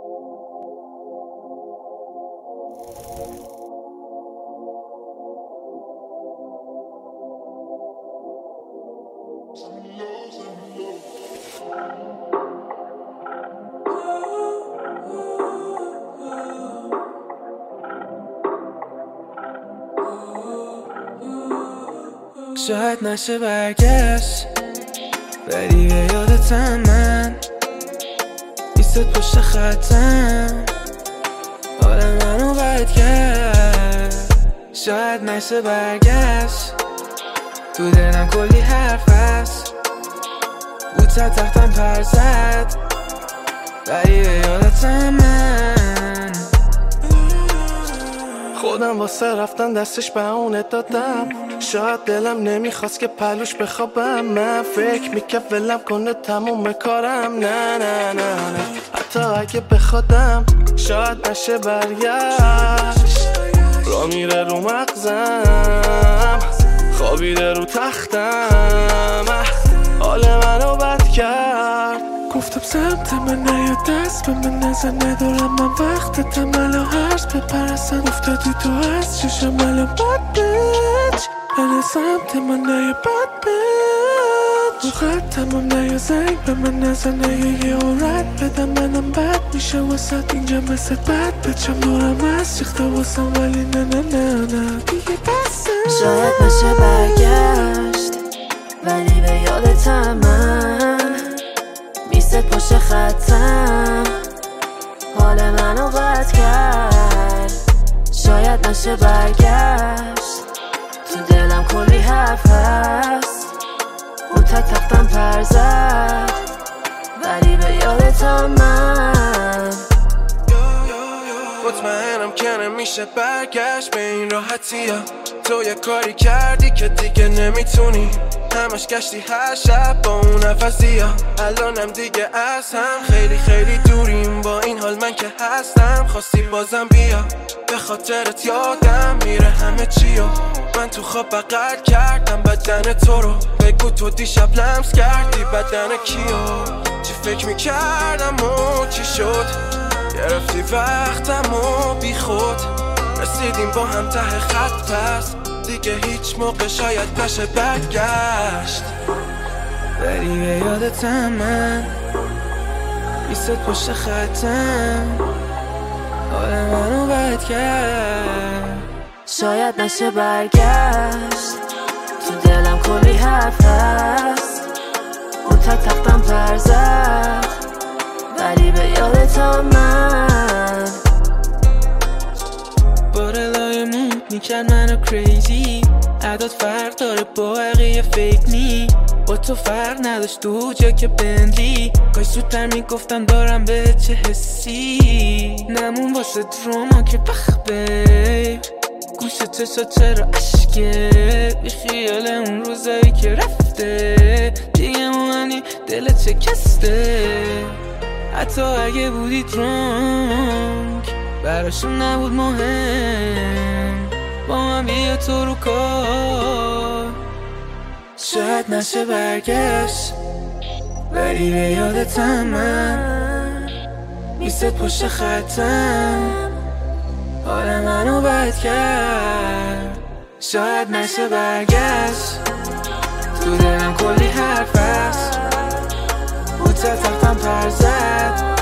شاید نشه برگشت ولی به یادتم من ایستاد پشت خطم حال منو بد کرد. شاید نشه برگشت تو دلم کلی حرف هست بود تختم پر زد ولی به یادتم من خودم واسه رفتن دستش به اونه دادم. شاید دلم نمیخواست که پلوش بخوابم. من فکر میکرد ولم کنه تموم کارم. نه نه نه نه حتی اگه بخوادم شاید نشه برگشت. را میره رو مغزم خوابیده رو تختم حال منو بد کرد. گفتم سمت من نیا دست به من نزن ندارم من وقتتم الان هرز بپرستن افتادی تو از چشم الان بد بیچ الان سمت من نیا بد بیچ موقعتم هم نیا زنگ به من نزن نیا یه رد بدم منم بد میشه واسد اینجا مثل بد بچم دورم از ریخته واسم ولی نه نه نه نه دیگه بسه. شاید نشه برگشت ولی به یادتم من میست پشت خطم حال منو بد کرد. شاید نشه برگشت تو دلم کلی حرف هست بود تختم پر زد ولی به یادتم من مطمئنم که نمیشه برگشت به این راحتی ها. تو یه کاری کردی که دیگه نمیتونی همش گشتی هر شب با اون نفسی ها. الانم دیگه از هم خیلی خیلی دوریم با این حال من که هستم خواستی بازم بیا به خاطرت یادم میره همه چیو. من تو خواب بغل کردم بدن تو رو بگو تو دیشب لمس کردی بدن کیو. چی فکر میکردم و چی شد گرفتی وقتم و بی خود رسیدیم با هم ته خط پس دیگه هیچ موقع شاید نشه برگشت ولی به یادتم من ایستاد پشت خطم حال منو بد کرد. شاید نشه برگشت تو دلم کلی حرف هست بود تختم پر زد ولی به یادتم من بارلای مون میکرد منو کریزی عداد فرق داره با بقیه فیک نی با تو فرق نداشت دو جا که بندی کاش زودتر میگفتم دارم به چه حسی نمون واسه دراما که بخ بیب گوشه چشا چرا عشقه بی خیال اون روزایی که رفته دیگه مهمی دلت شکسته حتی اگه بودی درانک براشون نبود مهم با من بیا تو رو کار. شاید نشه برگشت ولی به یادتم من میست پشت خطم حال منو بد کرد. شاید نشه برگشت تو دلم کلی حرف هست بود تختم پر زد